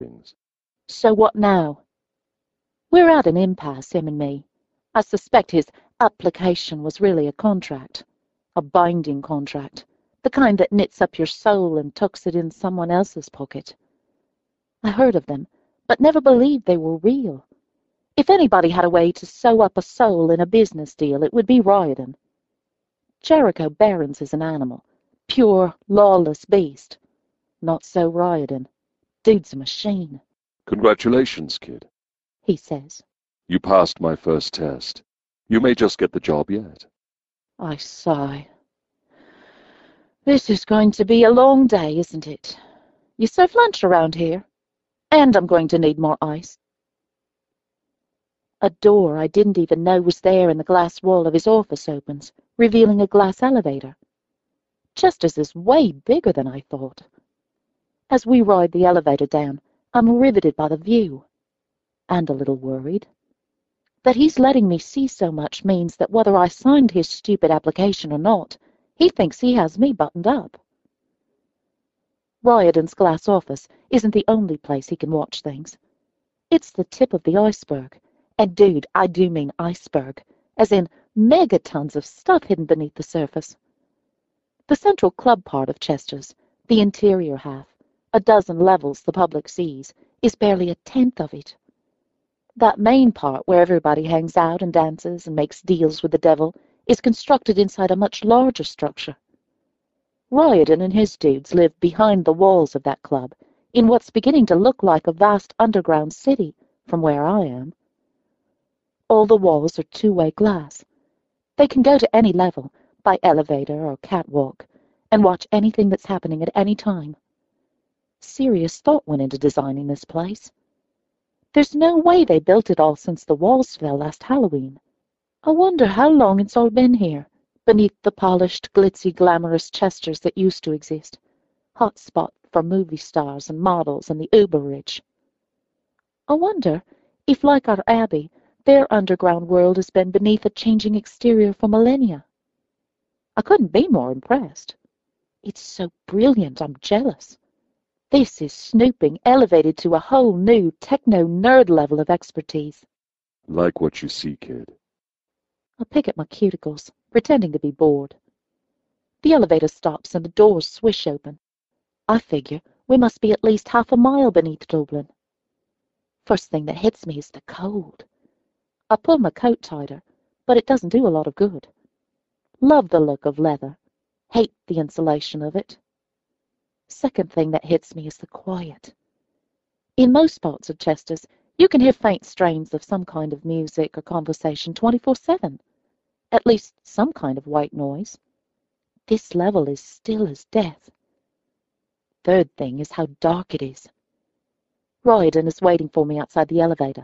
So what now? We're at an impasse, him and me. I suspect his application was really a contract. A binding contract. The kind that knits up your soul and tucks it in someone else's pocket. I heard of them, but never believed they were real. If anybody had a way to sew up a soul in a business deal, it would be Riordan. Jericho Barons is an animal. Pure, lawless beast. Not so Riordan. Dude's a machine. Congratulations, kid. He says. You passed my first test. You may just get the job yet. I sigh. This is going to be a long day, isn't it? You serve lunch around here? And I'm going to need more ice. A door I didn't even know was there in the glass wall of his office opens, revealing a glass elevator. Chester's is way bigger than I thought. As we ride the elevator down, I'm riveted by the view. And a little worried. That he's letting me see so much means that whether I signed his stupid application or not, he thinks he has me buttoned up. Riordan's glass office isn't the only place he can watch things. It's the tip of the iceberg. And dude, I do mean iceberg, as in megatons of stuff hidden beneath the surface. The central club part of Chester's, the interior half, a dozen levels the public sees, is barely a tenth of it. That main part where everybody hangs out and dances and makes deals with the devil is constructed inside a much larger structure. Riordan and his dudes live behind the walls of that club, in what's beginning to look like a vast underground city from where I am. All the walls are two-way glass. They can go to any level, by elevator or catwalk, and watch anything that's happening at any time. Serious thought went into designing this place. There's no way they built it all since the walls fell last Halloween. I wonder how long it's all been here, beneath the polished, glitzy, glamorous Chesters that used to exist. Hot spot for movie stars and models and the uber-rich. I wonder if, like our Abbey, their underground world has been beneath a changing exterior for millennia. I couldn't be more impressed. It's so brilliant, I'm jealous. This is snooping elevated to a whole new techno-nerd level of expertise. Like what you see, kid. I pick at my cuticles, pretending to be bored. The elevator stops and the doors swish open. I figure we must be at least half a mile beneath Dublin. First thing that hits me is the cold. I pull my coat tighter, but it doesn't do a lot of good. Love the look of leather. Hate the insulation of it. Second thing that hits me is the quiet. In most parts of Chester's, you can hear faint strains of some kind of music or conversation 24/7. At least some kind of white noise. This level is still as death. Third thing is how dark it is. Riordan is waiting for me outside the elevator.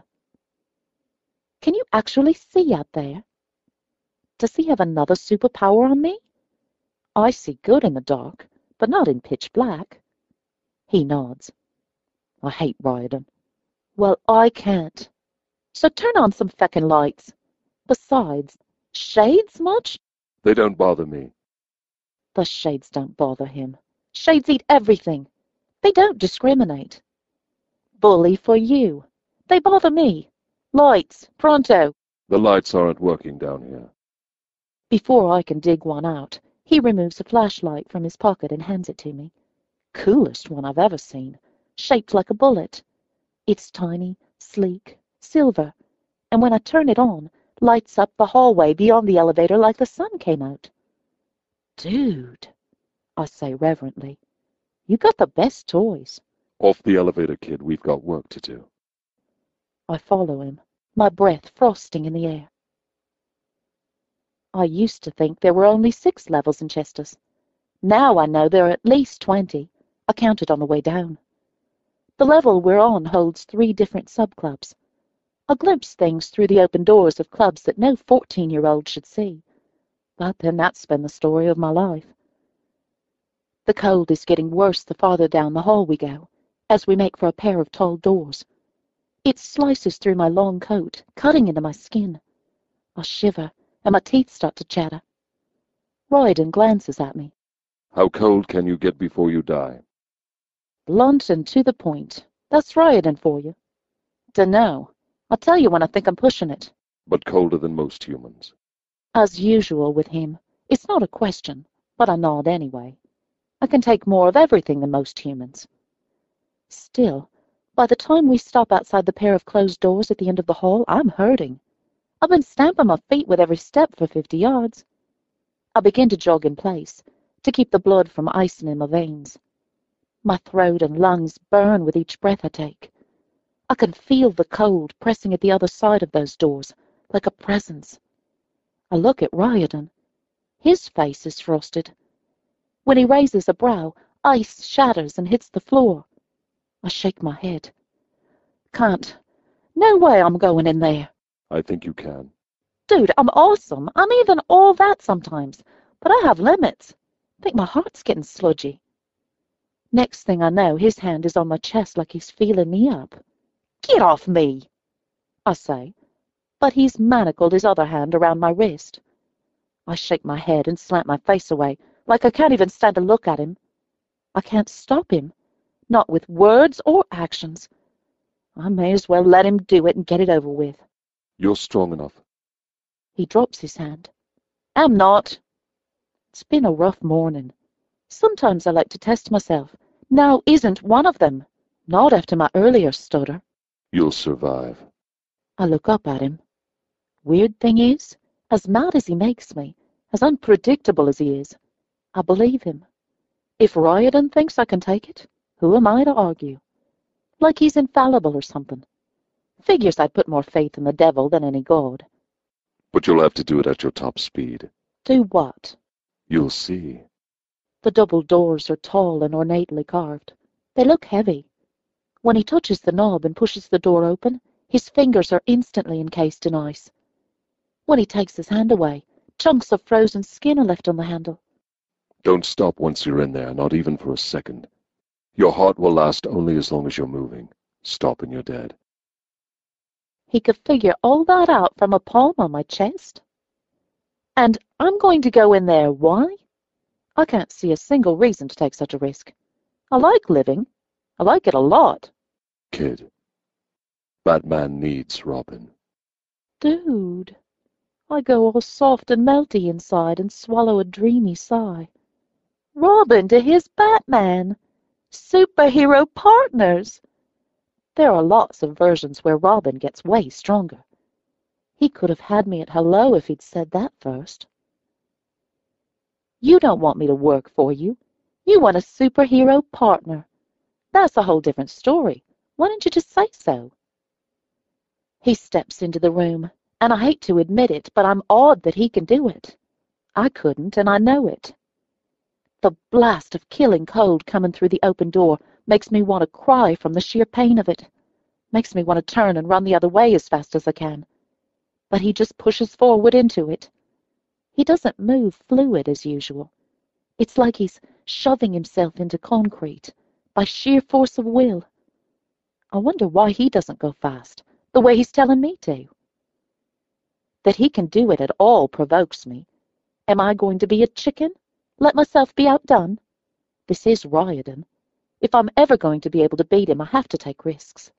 Can you actually see out there? Does he have another superpower on me? I see good in the dark, but not in pitch black. He nods. I hate Riordan. Well, I can't. So turn on some feckin' lights. Besides, shades much? They don't bother me. The shades don't bother him. Shades eat everything. They don't discriminate. Bully for you. They bother me. Lights, pronto. The lights aren't working down here. Before I can dig one out, he removes a flashlight from his pocket and hands it to me. Coolest one I've ever seen. Shaped like a bullet. It's tiny, sleek, silver, and when I turn it on, lights up the hallway beyond the elevator like the sun came out. Dude, I say reverently, you got the best toys. Off the elevator, kid. We've got work to do. I follow him, my breath frosting in the air. I used to think there were only 6 levels in Chester's. Now I know there are at least 20. I counted on the way down. The level we're on holds 3 different sub-clubs. I glimpse things through the open doors of clubs that no 14-year-old should see. But then that's been the story of my life. The cold is getting worse the farther down the hall we go, as we make for a pair of tall doors. It slices through my long coat, cutting into my skin. I shiver, and my teeth start to chatter. Riordan glances at me. How cold can you get before you die? Blunt and to the point. That's Riordan for you. Dunno. I'll tell you when I think I'm pushing it. But colder than most humans. As usual with him. It's not a question, but I nod anyway. I can take more of everything than most humans. Still, by the time we stop outside the pair of closed doors at the end of the hall, I'm hurting. I've been stamping my feet with every step for 50 yards. I begin to jog in place, to keep the blood from icing in my veins. My throat and lungs burn with each breath I take. I can feel the cold pressing at the other side of those doors, like a presence. I look at Riordan. His face is frosted. When he raises a brow, ice shatters and hits the floor. I shake my head. Can't. No way I'm going in there. I think you can. Dude, I'm awesome. I'm even all that sometimes. But I have limits. I think my heart's getting sludgy. Next thing I know, his hand is on my chest like he's feeling me up. Get off me, I say, but he's manacled his other hand around my wrist. I shake my head and slant my face away, like I can't even stand to look at him. I can't stop him, not with words or actions. I may as well let him do it and get it over with. You're strong enough. He drops his hand. I'm not. It's been a rough morning. Sometimes I like to test myself. Now isn't one of them. Not after my earlier stutter. You'll survive. I look up at him. Weird thing is, as mad as he makes me, as unpredictable as he is, I believe him. If Riordan thinks I can take it, who am I to argue? Like he's infallible or something. Figures I'd put more faith in the devil than any god. But you'll have to do it at your top speed. Do what? You'll see. The double doors are tall and ornately carved. They look heavy. When he touches the knob and pushes the door open, his fingers are instantly encased in ice. When he takes his hand away, chunks of frozen skin are left on the handle. Don't stop once you're in there, not even for a second. Your heart will last only as long as you're moving. Stop and you're dead. He could figure all that out from a palm on my chest. And I'm going to go in there. Why? I can't see a single reason to take such a risk. I like living. I like it a lot. Kid, Batman needs Robin. Dude, I go all soft and melty inside and swallow a dreamy sigh. Robin to his Batman. Superhero partners. There are lots of versions where Robin gets way stronger. He could have had me at hello if he'd said that first. You don't want me to work for you. You want a superhero partner. That's a whole different story. Why don't you just say so? He steps into the room, and I hate to admit it, but I'm awed that he can do it. I couldn't, and I know it. The blast of killing cold coming through the open door makes me want to cry from the sheer pain of it. Makes me want to turn and run the other way as fast as I can. But he just pushes forward into it. He doesn't move fluid as usual. It's like he's shoving himself into concrete by sheer force of will. I wonder why he doesn't go fast, the way he's telling me to. That he can do it at all provokes me. Am I going to be a chicken? Let myself be outdone? This is Riordan. If I'm ever going to be able to beat him, I have to take risks.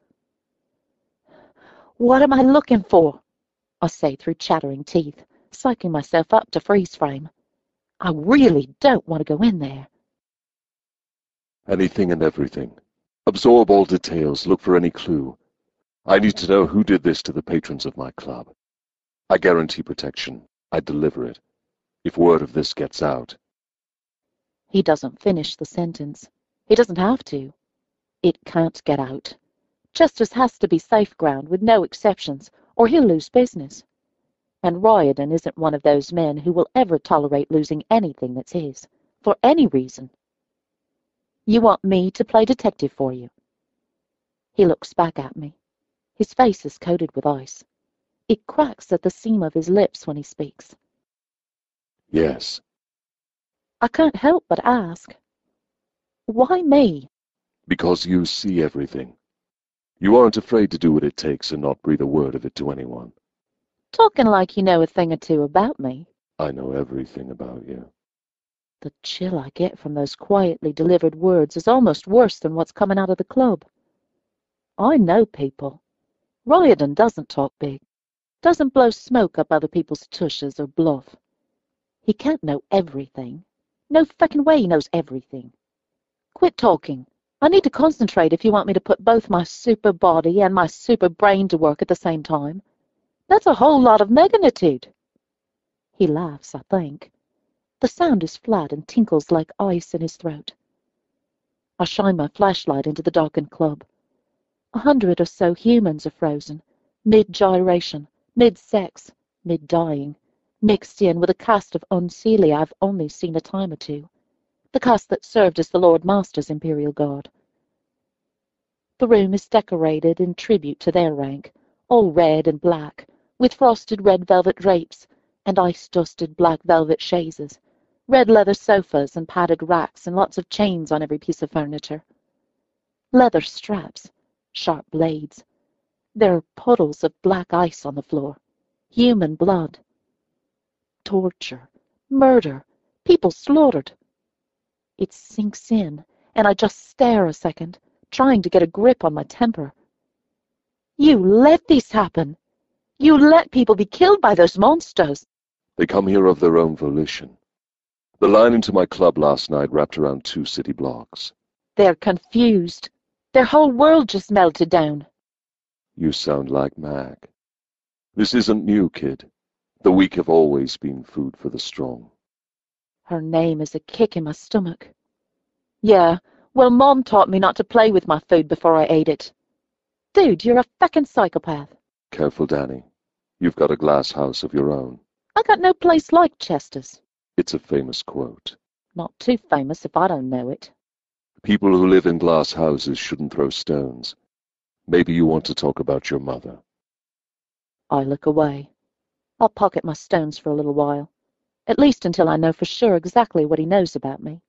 What am I looking for? I say through chattering teeth, psyching myself up to freeze frame. I really don't want to go in there. Anything and everything. Absorb all details, look for any clue. I need to know who did this to the patrons of my club. I guarantee protection. I deliver it. If word of this gets out. He doesn't finish the sentence. He doesn't have to. It can't get out. Chester's has to be safe ground with no exceptions, or he'll lose business. And Riordan isn't one of those men who will ever tolerate losing anything that's his, for any reason. You want me to play detective for you? He looks back at me. His face is coated with ice. It cracks at the seam of his lips when he speaks. Yes. I can't help but ask. Why me? Because you see everything. You aren't afraid to do what it takes and not breathe a word of it to anyone. Talking like you know a thing or two about me. I know everything about you. The chill I get from those quietly delivered words is almost worse than what's coming out of the club. I know people. Riordan doesn't talk big, doesn't blow smoke up other people's tushes or bluff. He can't know everything. No fucking way he knows everything. Quit talking. I need to concentrate if you want me to put both my super body and my super brain to work at the same time. That's a whole lot of magnitude. He laughs, I think. The sound is flat and tinkles like ice in his throat. I shine my flashlight into the darkened club. 100 or so humans are frozen, mid-gyration, mid-sex, mid-dying, mixed in with a cast of Unseelie I've only seen a time or two, the cast that served as the Lord Master's Imperial Guard. The room is decorated in tribute to their rank, all red and black, with frosted red velvet drapes and ice-dusted black velvet chaises, red leather sofas and padded racks and lots of chains on every piece of furniture. Leather straps, sharp blades. There are puddles of black ice on the floor, human blood. Torture, murder, people slaughtered. It sinks in, and I just stare a second, trying to get a grip on my temper. You let this happen. You let people be killed by those monsters. They come here of their own volition. The line into my club last night wrapped around 2 city blocks. They're confused. Their whole world just melted down. You sound like Mag. This isn't new, kid. The weak have always been food for the strong. Her name is a kick in my stomach. Yeah, well, Mom taught me not to play with my food before I ate it. Dude, you're a fucking psychopath. Careful, Danny. You've got a glass house of your own. I got no place like Chester's. It's a famous quote. Not too famous if I don't know it. People who live in glass houses shouldn't throw stones. Maybe you want to talk about your mother. I look away. I'll pocket my stones for a little while, at least until I know for sure exactly what he knows about me.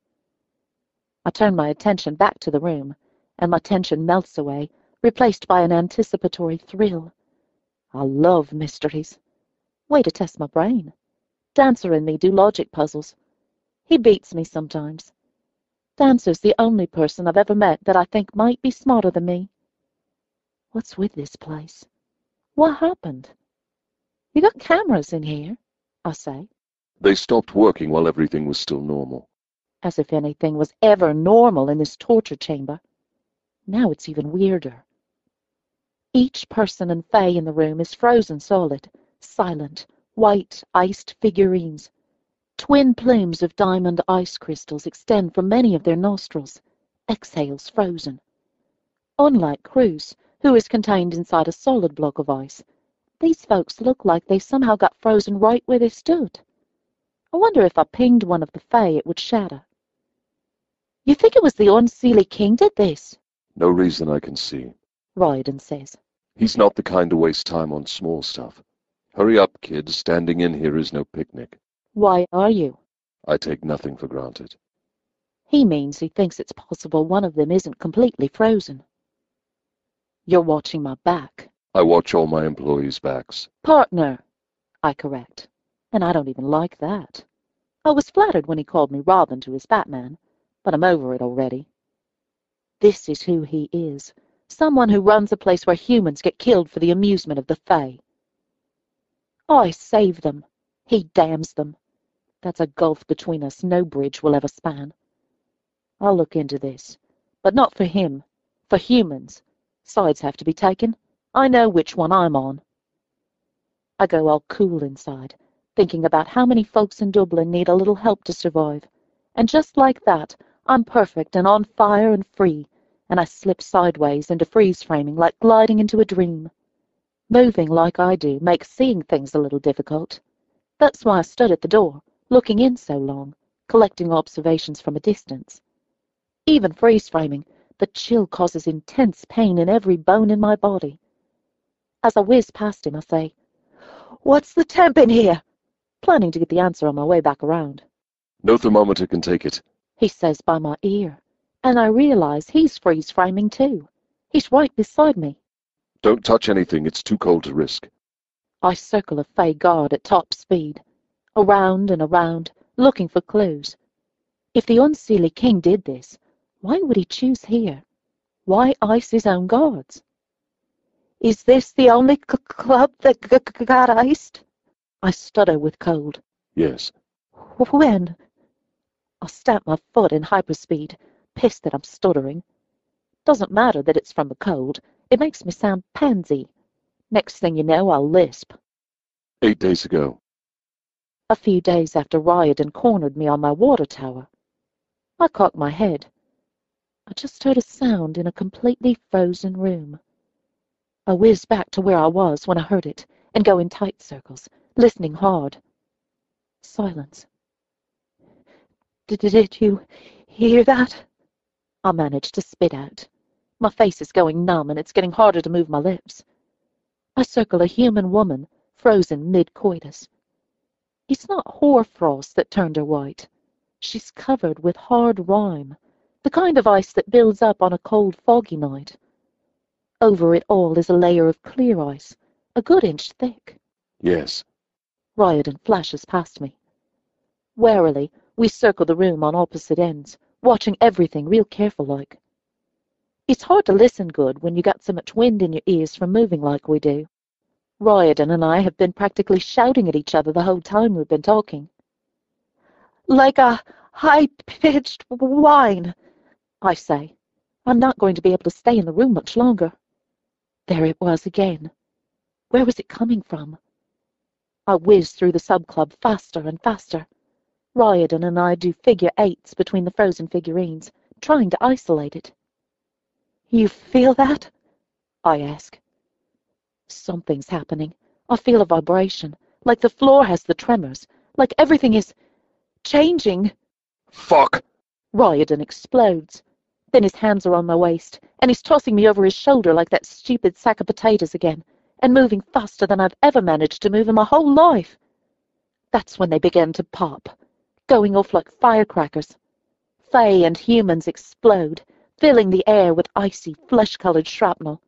I turn my attention back to the room, and my tension melts away, replaced by an anticipatory thrill. I love mysteries. Way to test my brain. Dancer and me do logic puzzles. He beats me sometimes. Dancer's the only person I've ever met that I think might be smarter than me. What's with this place? What happened? You got cameras in here, I say. They stopped working while everything was still normal. As if anything was ever normal in this torture chamber. Now it's even weirder. Each person and fae in the room is frozen solid, silent, white, iced figurines. Twin plumes of diamond ice crystals extend from many of their nostrils, exhales frozen. Unlike Cruz, who is contained inside a solid block of ice, these folks look like they somehow got frozen right where they stood. I wonder if I pinged one of the fae it would shatter. You think it was the Unseelie King did this? No reason I can see. Riordan says. He's not the kind to waste time on small stuff. Hurry up, kid. Standing in here is no picnic. Why are you? I take nothing for granted. He means he thinks it's possible one of them isn't completely frozen. You're watching my back. I watch all my employees' backs. Partner, I correct. And I don't even like that. I was flattered when he called me Robin to his Batman, but I'm over it already. This is who he is. Someone who runs a place where humans get killed for the amusement of the fae. I save them. He damns them. That's a gulf between us no bridge will ever span. I'll look into this, but not for him. For humans. Sides have to be taken. I know which one I'm on. I go all cool inside, thinking about how many folks in Dublin need a little help to survive. And just like that, I'm perfect and on fire and free, and I slip sideways into freeze-framing like gliding into a dream. Moving like I do makes seeing things a little difficult. That's why I stood at the door, looking in so long, collecting observations from a distance. Even freeze-framing, the chill causes intense pain in every bone in my body. As I whiz past him, I say, "What's the temp in here?" planning to get the answer on my way back around. No thermometer can take it, he says by my ear, and I realize he's freeze-framing too. He's right beside me. Don't touch anything, it's too cold to risk. I circle a fae guard at top speed, around and around, looking for clues. If the Unseelie King did this, why would he choose here? Why ice his own guards? Is this the only club that got iced? I stutter with cold. Yes. When? I stamp my foot in hyperspeed, pissed that I'm stuttering. Doesn't matter that it's from the cold. It makes me sound pansy. Next thing you know, I'll lisp. 8 days ago. A few days after Riordan cornered me on my water tower. I cocked my head. I just heard a sound in a completely frozen room. I whizzed back to where I was when I heard it, and go in tight circles, listening hard. Silence. Did you hear that? I managed to spit out. My face is going numb, and it's getting harder to move my lips. I circle a human woman, frozen mid-coitus. It's not hoarfrost that turned her white. She's covered with hard rime, the kind of ice that builds up on a cold, foggy night. Over it all is a layer of clear ice, a good inch thick. Yes. Riordan flashes past me. Warily, we circle the room on opposite ends, watching everything real careful-like. It's hard to listen good when you got so much wind in your ears from moving like we do. Riordan and I have been practically shouting at each other the whole time we've been talking. Like a high-pitched whine, I say. I'm not going to be able to stay in the room much longer. There it was again. Where was it coming from? I whiz through the sub-club faster and faster. Riordan and I do figure eights between the frozen figurines, trying to isolate it. You feel that? I ask. Something's happening. I feel a vibration, like the floor has the tremors, like everything is changing. Fuck! Riordan explodes. Then his hands are on my waist, and he's tossing me over his shoulder like that stupid sack of potatoes again, and moving faster than I've ever managed to move in my whole life. That's when they begin to pop, going off like firecrackers. Fae and humans explode, filling the air with icy, flesh-colored shrapnel.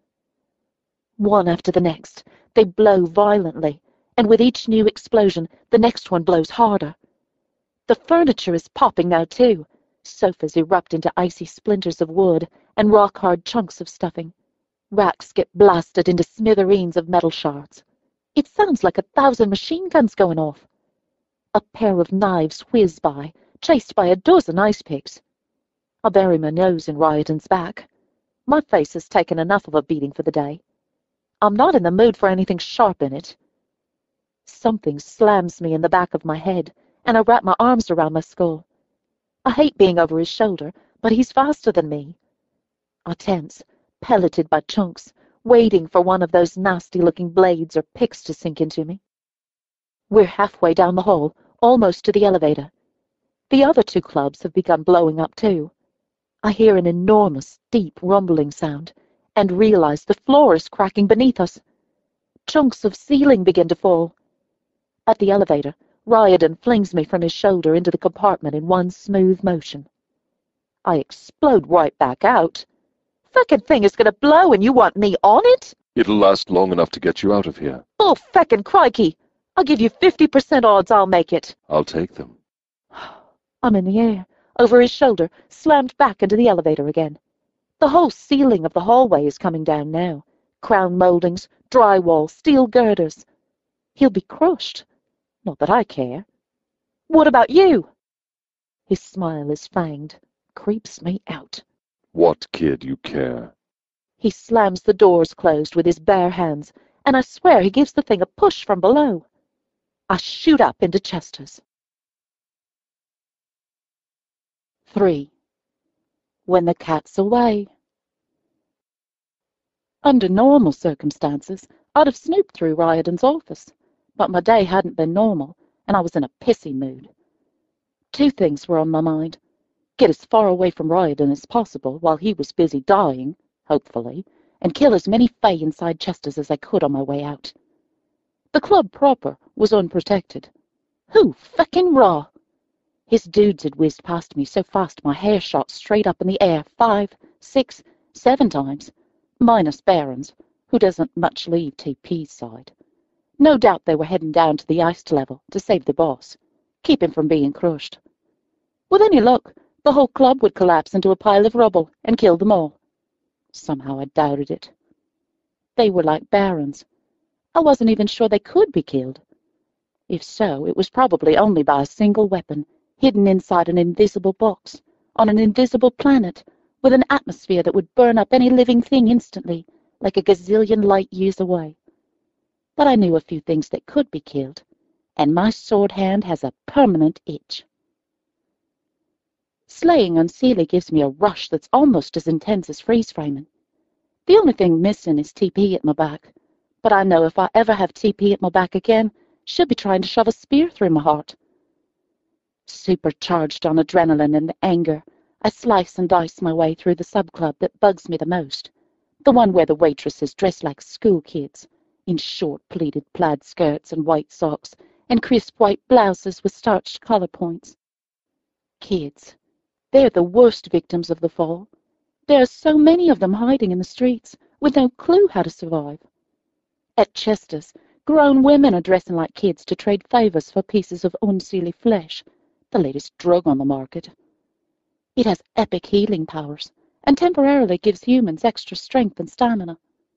One after the next, they blow violently, and with each new explosion, the next one blows harder. The furniture is popping now, too. Sofas erupt into icy splinters of wood and rock-hard chunks of stuffing. Racks get blasted into smithereens of metal shards. It sounds like 1,000 machine guns going off. A pair of knives whiz by, chased by a dozen ice picks. I bury my nose in Riordan's back. My face has taken enough of a beating for the day. I'm not in the mood for anything sharp in it. Something slams me in the back of my head, and I wrap my arms around my skull. I hate being over his shoulder, but he's faster than me. I tense, pelleted by chunks, waiting for one of those nasty-looking blades or picks to sink into me. We're halfway down the hall, almost to the elevator. The other two clubs have begun blowing up too. I hear an enormous, deep rumbling sound, and realize the floor is cracking beneath us. Chunks of ceiling begin to fall. At the elevator, Riordan flings me from his shoulder into the compartment in one smooth motion. I explode right back out. Feckin' thing is gonna blow and you want me on it? It'll last long enough to get you out of here. Oh, feckin' crikey! I'll give you 50% odds I'll make it. I'll take them. I'm in the air, over his shoulder, slammed back into the elevator again. The whole ceiling of the hallway is coming down now. Crown moldings, drywall, steel girders. He'll be crushed. Not that I care. What about you? His smile is fanged. Creeps me out. What, kid, you care? He slams the doors closed with his bare hands, and I swear he gives the thing a push from below. I shoot up into Chester's. 3. When the cat's away. Under normal circumstances, I'd have snooped through Riordan's office, but my day hadn't been normal, and I was in a pissy mood. Two things were on my mind. Get as far away from Riordan as possible while he was busy dying, hopefully, and kill as many Fae inside Chester's as I could on my way out. The club proper was unprotected. Who feckin' raw? His dudes had whizzed past me so fast my hair shot straight up in the air 5, 6, 7 times, minus Barons, who doesn't much leave TP's side. No doubt they were heading down to the iced level to save the boss, keep him from being crushed. With any luck, the whole club would collapse into a pile of rubble and kill them all. Somehow I doubted it. They were like barons. I wasn't even sure they could be killed. If so, it was probably only by a single weapon, hidden inside an invisible box, on an invisible planet, with an atmosphere that would burn up any living thing instantly, like a gazillion light years away. But I knew a few things that could be killed, and my sword hand has a permanent itch. Slaying Unseelie gives me a rush that's almost as intense as freeze-framing. The only thing missing is TP at my back, but I know if I ever have TP at my back again, she'll be trying to shove a spear through my heart. Supercharged on adrenaline and anger, I slice and dice my way through the subclub that bugs me the most, the one where the waitresses dress like school kids, in short pleated plaid skirts and white socks, and crisp white blouses with starched collar points. Kids. They're the worst victims of the fall. There are so many of them hiding in the streets, with no clue how to survive. At Chester's, grown women are dressing like kids to trade favours for pieces of unseelie flesh, the latest drug on the market. It has epic healing powers, and temporarily gives humans extra strength and stamina.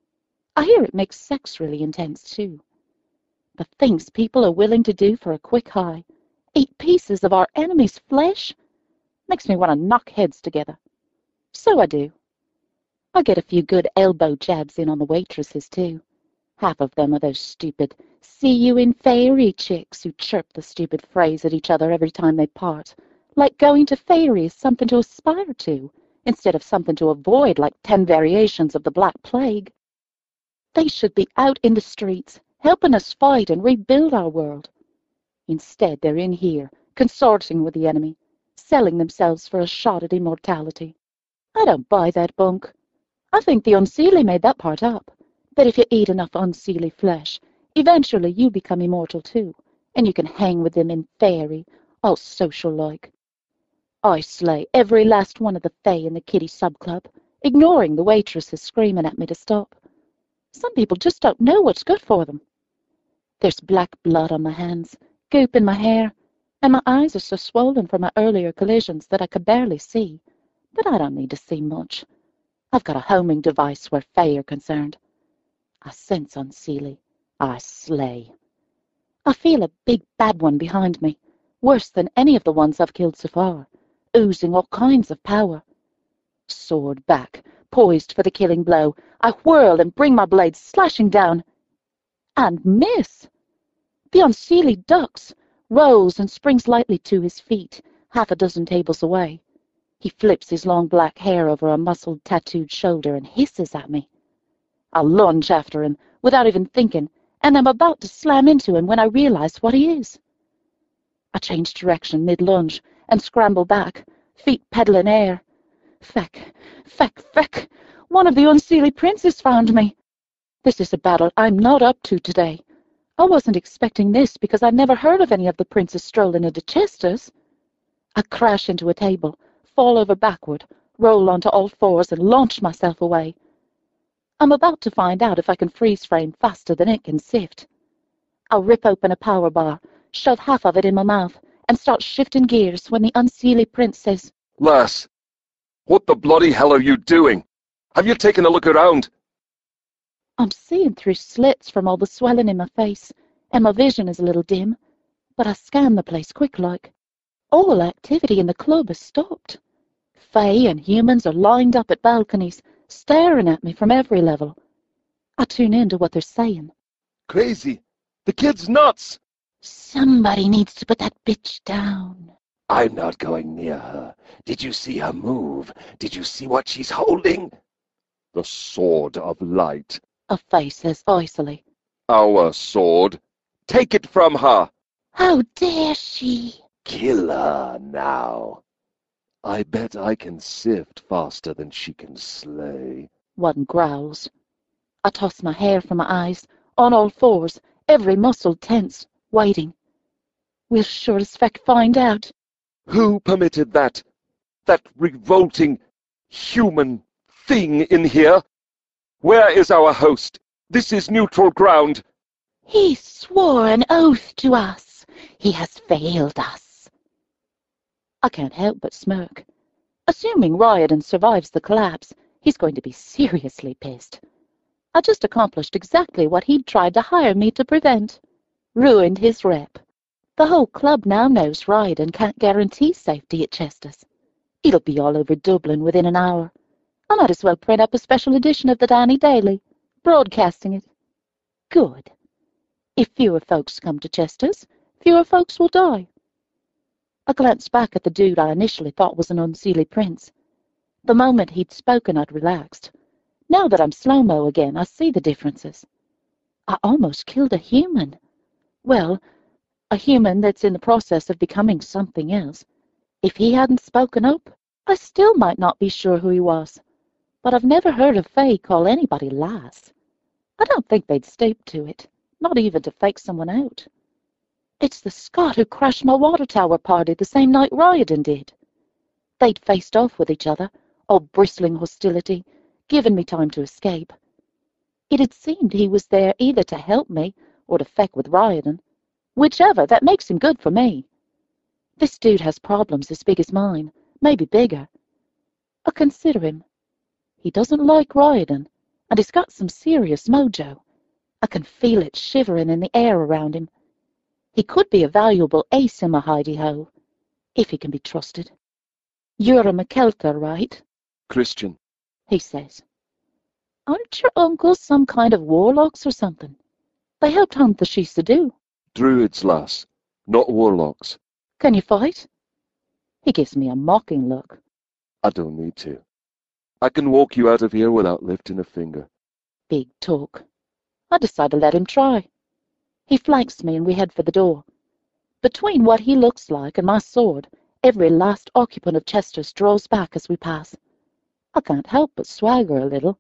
I hear it makes sex really intense, too. The things people are willing to do for a quick high, eat pieces of our enemy's flesh, makes me want to knock heads together. So I do. I get a few good elbow jabs in on the waitresses, too. Half of them are those stupid, see-you-in-fairy chicks who chirp the stupid phrase at each other every time they part, like going to fairy is something to aspire to, instead of something to avoid like 10 variations of the Black Plague. They should be out in the streets, helping us fight and rebuild our world. Instead, they're in here, consorting with the enemy, selling themselves for a shot at immortality. I don't buy that bunk. I think the Unseelie made that part up, that if you eat enough Unseelie flesh, eventually you become immortal too, and you can hang with them in fairy, all social-like. I slay every last one of the fae in the kiddie subclub, ignoring the waitresses screaming at me to stop. Some people just don't know what's good for them. There's black blood on my hands, goop in my hair, and my eyes are so swollen from my earlier collisions that I could barely see. But I don't need to see much. I've got a homing device where fae are concerned. I sense Unseelie. I slay. I feel a big bad one behind me, worse than any of the ones I've killed so far, oozing all kinds of power. Sword back, poised for the killing blow, I whirl and bring my blade slashing down. And miss! The Unseelie ducks, rolls and springs lightly to his feet, half a dozen tables away. He flips his long black hair over a muscled, tattooed shoulder and hisses at me. I lunge after him, without even thinking, and I'm about to slam into him when I realize what he is. I change direction mid-lunge and scramble back, feet pedaling air. Feck, feck, feck! One of the Unseelie princes found me. This is a battle I'm not up to today. I wasn't expecting this because I'd never heard of any of the princes strolling into Chester's. I crash into a table, fall over backward, roll onto all fours and launch myself away. I'm about to find out if I can freeze-frame faster than it can sift. I'll rip open a power bar, shove half of it in my mouth, and start shifting gears when the Unseelie prince says, Lass, what the bloody hell are you doing? Have you taken a look around? I'm seeing through slits from all the swelling in my face, and my vision is a little dim, but I scan the place quick-like. All activity in the club has stopped. Fae and humans are lined up at balconies, staring at me from every level. I tune in to what they're saying. Crazy. The kid's nuts. Somebody needs to put that bitch down. I'm not going near her. Did you see her move? Did you see what she's holding? The Sword of Light. A fae says icily. Our sword. Take it from her. How dare she? Kill her now. I bet I can sift faster than she can slay. One growls. I toss my hair from my eyes, on all fours, every muscle tense, waiting. We'll sure as feck find out. Who permitted that? That revolting, human thing in here? Where is our host? This is neutral ground. He swore an oath to us. He has failed us. I can't help but smirk. Assuming Riordan survives the collapse, he's going to be seriously pissed. I just accomplished exactly what he'd tried to hire me to prevent. Ruined his rep. The whole club now knows Riordan can't guarantee safety at Chester's. It'll be all over Dublin within an hour. I might as well print up a special edition of the Danny Daily, broadcasting it. Good. If fewer folks come to Chester's, fewer folks will die. I glanced back at the dude I initially thought was an unseelie prince. The moment he'd spoken, I'd relaxed. Now that I'm slow-mo again, I see the differences. I almost killed a human. Well, a human that's in the process of becoming something else. If he hadn't spoken up, I still might not be sure who he was. But I've never heard of Faye call anybody lass. I don't think they'd stoop to it, not even to fake someone out. It's the Scot who crashed my water tower party the same night Riordan did. They'd faced off with each other, all bristling hostility, given me time to escape. It had seemed he was there either to help me or to feck with Riordan. Whichever, that makes him good for me. This dude has problems as big as mine, maybe bigger. I consider him. He doesn't like Riordan, and he's got some serious mojo. I can feel it shivering in the air around him. He could be a valuable ace in my hidey-ho, if he can be trusted. You're a McKeltar, right? Christian. He says. Aren't your uncles some kind of warlocks or something? They helped hunt the Shisadu. Druids, lass, not warlocks. Can you fight? He gives me a mocking look. I don't need to. I can walk you out of here without lifting a finger. Big talk. I decide to let him try. He flanks me and we head for the door. Between what he looks like and my sword, every last occupant of Chester's draws back as we pass. I can't help but swagger a little.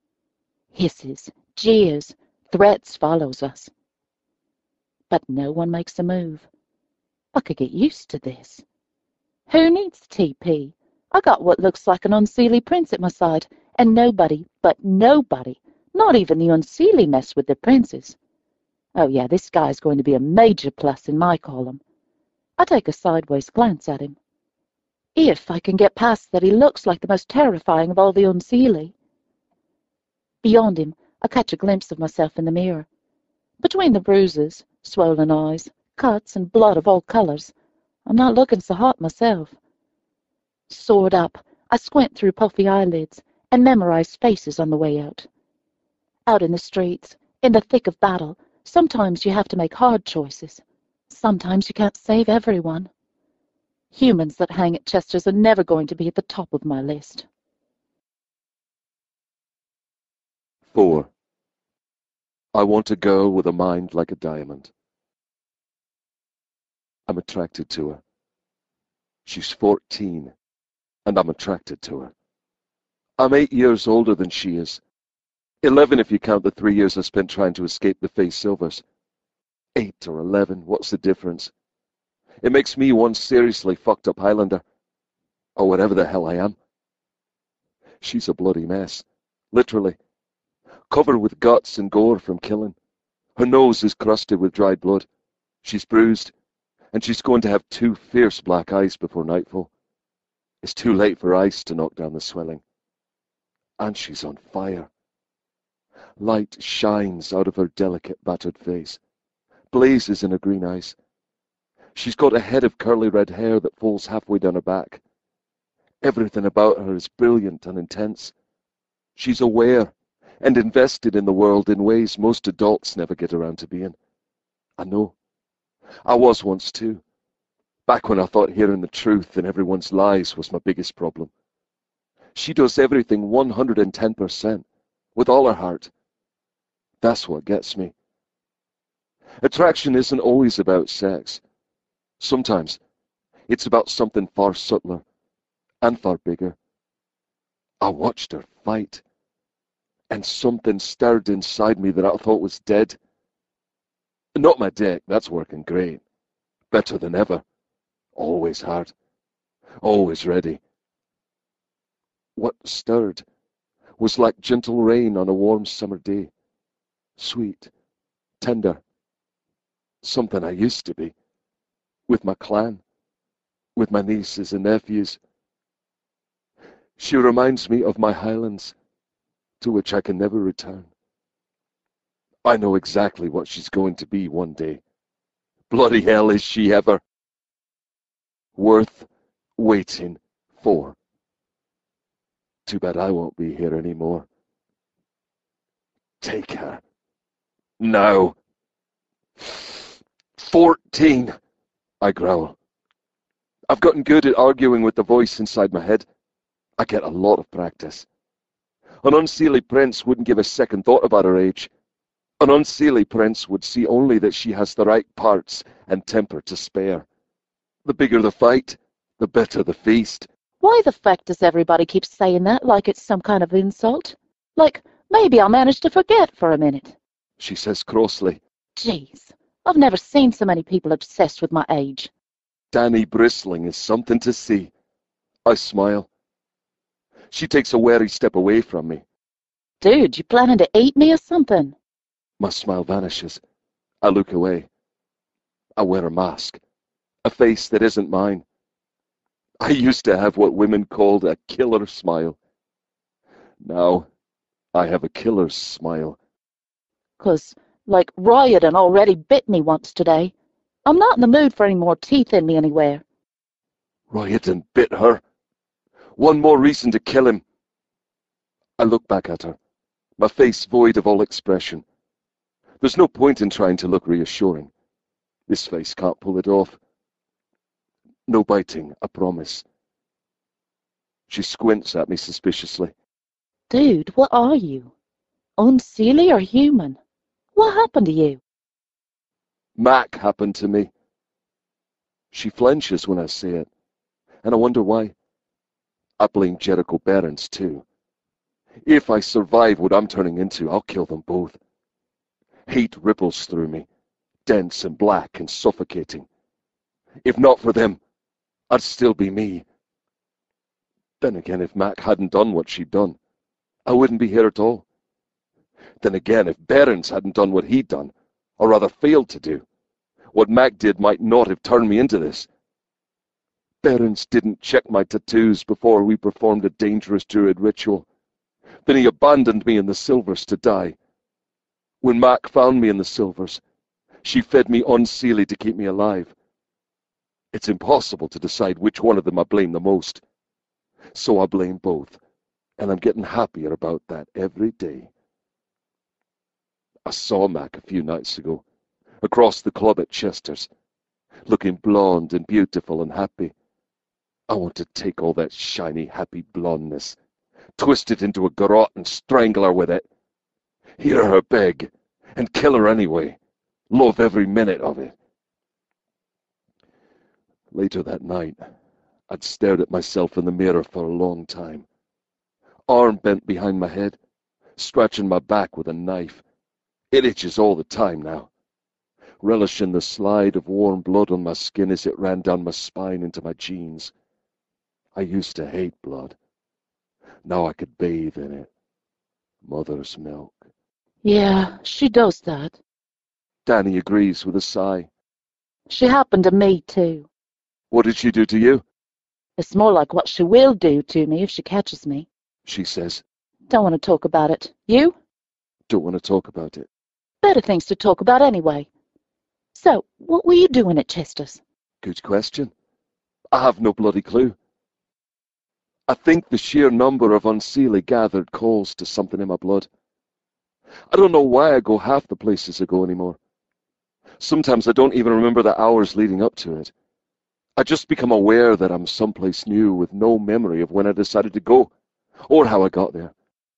Hisses, jeers, threats follows us. But no one makes a move. I could get used to this. Who needs TP? I got what looks like an unseelie prince at my side, and nobody, but nobody, not even the unseelie, mess with the princes. Oh yeah, this guy's going to be a major plus in my column. I take a sideways glance at him. If I can get past that he looks like the most terrifying of all the unseelie. Beyond him, I catch a glimpse of myself in the mirror. Between the bruises, swollen eyes, cuts, and blood of all colors, I'm not looking so hot myself. Sword up, I squint through puffy eyelids and memorize faces on the way out. Out in the streets, in the thick of battle, sometimes you have to make hard choices. Sometimes you can't save everyone. Humans that hang at Chester's are never going to be at the top of my list. 4. I want a girl with a mind like a diamond. I'm attracted to her. She's 14, and I'm attracted to her. I'm 8 years older than she is. 11 if you count the 3 years I spent trying to escape the Faye Silvers. 8 or 11, what's the difference? It makes me one seriously fucked up Highlander, or whatever the hell I am. She's a bloody mess, literally, covered with guts and gore from killing. Her nose is crusted with dried blood. She's bruised, and she's going to have 2 fierce black eyes before nightfall. It's too late for ice to knock down the swelling. And she's on fire. Light shines out of her delicate, battered face, blazes in her green eyes. She's got a head of curly red hair that falls halfway down her back. Everything about her is brilliant and intense. She's aware and invested in the world in ways most adults never get around to being. I know. I was once too. Back when I thought hearing the truth in everyone's lies was my biggest problem. She does everything 110%, with all her heart. That's what gets me. Attraction isn't always about sex. Sometimes it's about something far subtler and far bigger. I watched her fight, and something stirred inside me that I thought was dead. Not my dick, that's working great. Better than ever. Always hard. Always ready. What stirred was like gentle rain on a warm summer day. Sweet, tender. Something I used to be. With my clan. With my nieces and nephews. She reminds me of my Highlands, to which I can never return. I know exactly what she's going to be one day. Bloody hell, is she ever worth waiting for. Too bad I won't be here anymore. Take her. Now. 14, I growl. I've gotten good at arguing with the voice inside my head. I get a lot of practice. An unseelie prince wouldn't give a second thought about her age. An unseelie prince would see only that she has the right parts and temper to spare. The bigger the fight, the better the feast. Why the fuck does everybody keep saying that like it's some kind of insult? Like, maybe I'll manage to forget for a minute. She says crossly. Jeez, I've never seen so many people obsessed with my age. Danny bristling is something to see. I smile. She takes a wary step away from me. Dude, you planning to eat me or something? My smile vanishes. I look away. I wear a mask. A face that isn't mine. I used to have what women called a killer smile. Now, I have a killer's smile. 'Cause, like, Riordan already bit me once today. I'm not in the mood for any more teeth in me anywhere. Riordan bit her. One more reason to kill him. I look back at her, my face void of all expression. There's no point in trying to look reassuring. This face can't pull it off. No biting, I promise. She squints at me suspiciously. Dude, what are you? Unseelie or human? What happened to you? Mac happened to me. She flinches when I say it, and I wonder why. I blame Jericho Behrens too. If I survive what I'm turning into, I'll kill them both. Hate ripples through me, dense and black and suffocating. If not for them, I'd still be me. Then again, if Mac hadn't done what she'd done, I wouldn't be here at all. Then again, if Behrens hadn't done what he'd done, or rather failed to do, what Mac did might not have turned me into this. Behrens didn't check my tattoos before we performed a dangerous druid ritual. Then he abandoned me in the Silvers to die. When Mac found me in the Silvers, she fed me unseelie to keep me alive. It's impossible to decide which one of them I blame the most. So I blame both, and I'm getting happier about that every day. I saw Mac a few nights ago, across the club at Chester's, looking blonde and beautiful and happy. I want to take all that shiny, happy blondness, twist it into a garrote and strangle her with it. Hear her beg, and kill her anyway. Love every minute of it. Later that night, I'd stared at myself in the mirror for a long time. Arm bent behind my head, scratching my back with a knife. It itches all the time now, relishing the slide of warm blood on my skin as it ran down my spine into my jeans. I used to hate blood. Now I could bathe in it. Mother's milk. Yeah, she does that. Danny agrees with a sigh. She happened to me, too. What did she do to you? It's more like what she will do to me if she catches me. She says. Don't want to talk about it. You? Don't want to talk about it. Better things to talk about anyway. So, what were you doing at Chester's? Good question. I have no bloody clue. I think the sheer number of unseelie gathered calls to something in my blood. I don't know why I go half the places I go anymore. Sometimes I don't even remember the hours leading up to it. I just become aware that I'm someplace new with no memory of when I decided to go, or how I got there.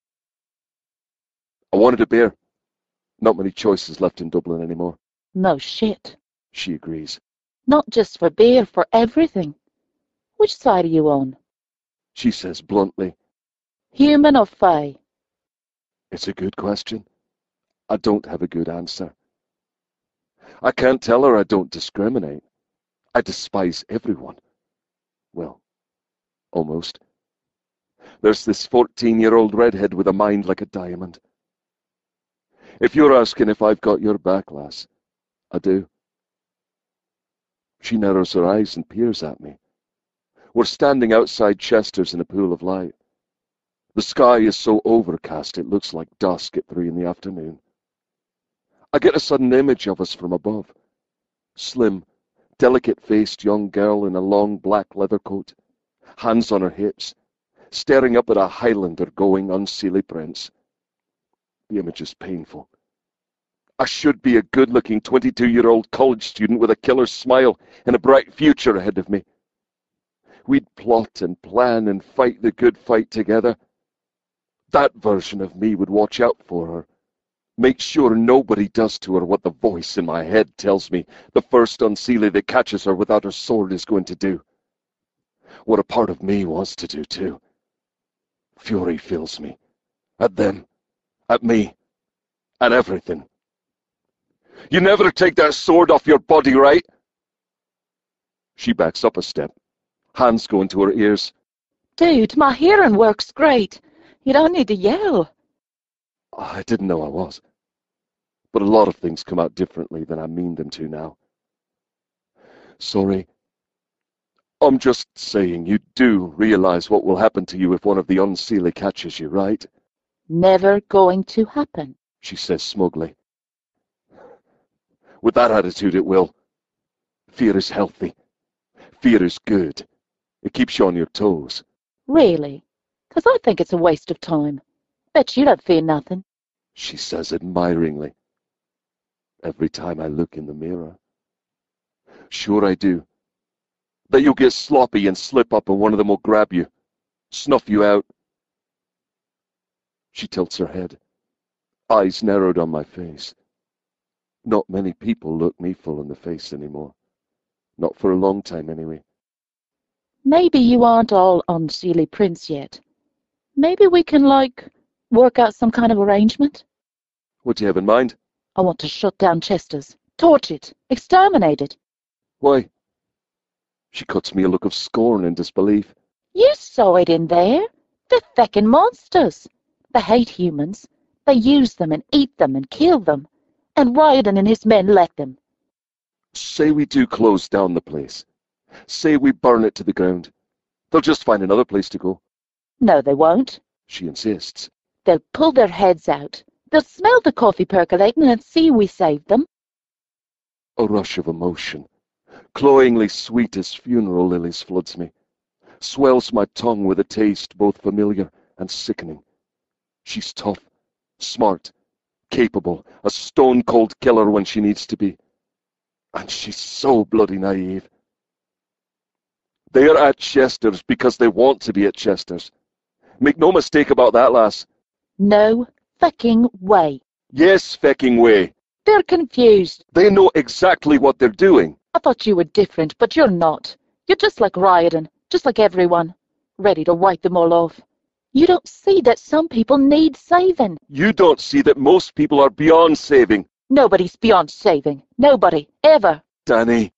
I wanted a beer. Not many choices left in Dublin anymore. No shit. She agrees. Not just for beer, for everything. Which side are you on? She says bluntly. Human or fae? It's a good question. I don't have a good answer. I can't tell her I don't discriminate. I despise everyone. Well, almost. There's this 14-year-old redhead with a mind like a diamond. If you're asking if I've got your back, lass, I do. She narrows her eyes and peers at me. We're standing outside Chester's in a pool of light. The sky is so overcast it looks like dusk at 3 in the afternoon. I get a sudden image of us from above. Slim, delicate-faced young girl in a long black leather coat, hands on her hips, staring up at a Highlander going unseelie prince. The image is painful. I should be a good-looking 22-year-old college student with a killer smile and a bright future ahead of me. We'd plot and plan and fight the good fight together. That version of me would watch out for her, make sure nobody does to her what the voice in my head tells me the first unseelie that catches her without her sword is going to do. What a part of me wants to do, too. Fury fills me. At them. At me. At everything. You never take that sword off your body, right? She backs up a step. Hands go into her ears. Dude, my hearing works great. You don't need to yell. I didn't know I was. But a lot of things come out differently than I mean them to now. Sorry. I'm just saying you do realize what will happen to you if one of the unseelie catches you, right? Never going to happen, she says smugly. With that attitude, it will. Fear is healthy. Fear is good. It keeps you on your toes. Really? 'Cause I think it's a waste of time. Bet you don't fear nothing, she says admiringly. Every time I look in the mirror. Sure I do. That you'll get sloppy and slip up and one of them will grab you, snuff you out. She tilts her head, eyes narrowed on my face. Not many people look me full in the face anymore. Not for a long time, anyway. Maybe you aren't all unseelie prince yet. Maybe we can, work out some kind of arrangement? What do you have in mind? I want to shut down Chester's, torch it, exterminate it. Why? She cuts me a look of scorn and disbelief. You saw it in there. They're feckin' monsters. They hate humans. They use them and eat them and kill them. And Riordan and his men let them. Say we do close down the place. Say we burn it to the ground. They'll just find another place to go. No, they won't, she insists. They'll pull their heads out. They'll smell the coffee percolating and see we saved them. A rush of emotion, cloyingly sweet as funeral lilies, floods me, swells my tongue with a taste both familiar and sickening. She's tough, smart, capable, a stone-cold killer when she needs to be. And she's so bloody naive. They're at Chester's because they want to be at Chester's. Make no mistake about that, lass. No fecking way. Yes, fecking way. They're confused. They know exactly what they're doing. I thought you were different, but you're not. You're just like Riordan, just like everyone, ready to wipe them all off. You don't see that some people need saving. You don't see that most people are beyond saving. Nobody's beyond saving. Nobody, ever. Danny.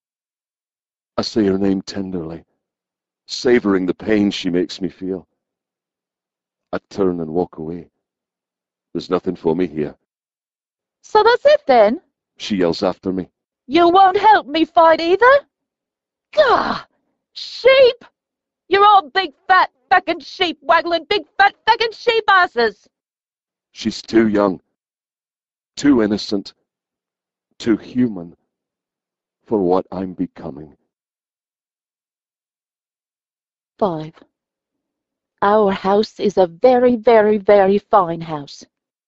I say her name tenderly, savoring the pain she makes me feel. I turn and walk away. There's nothing for me here. So that's it then? She yells after me. You won't help me fight either? Gah! Sheep! You're all big fat feckin' sheep waggling big fat feckin' sheep asses! She's too young, too innocent, too human for what I'm becoming. 5. Our house is a very, very, very fine house.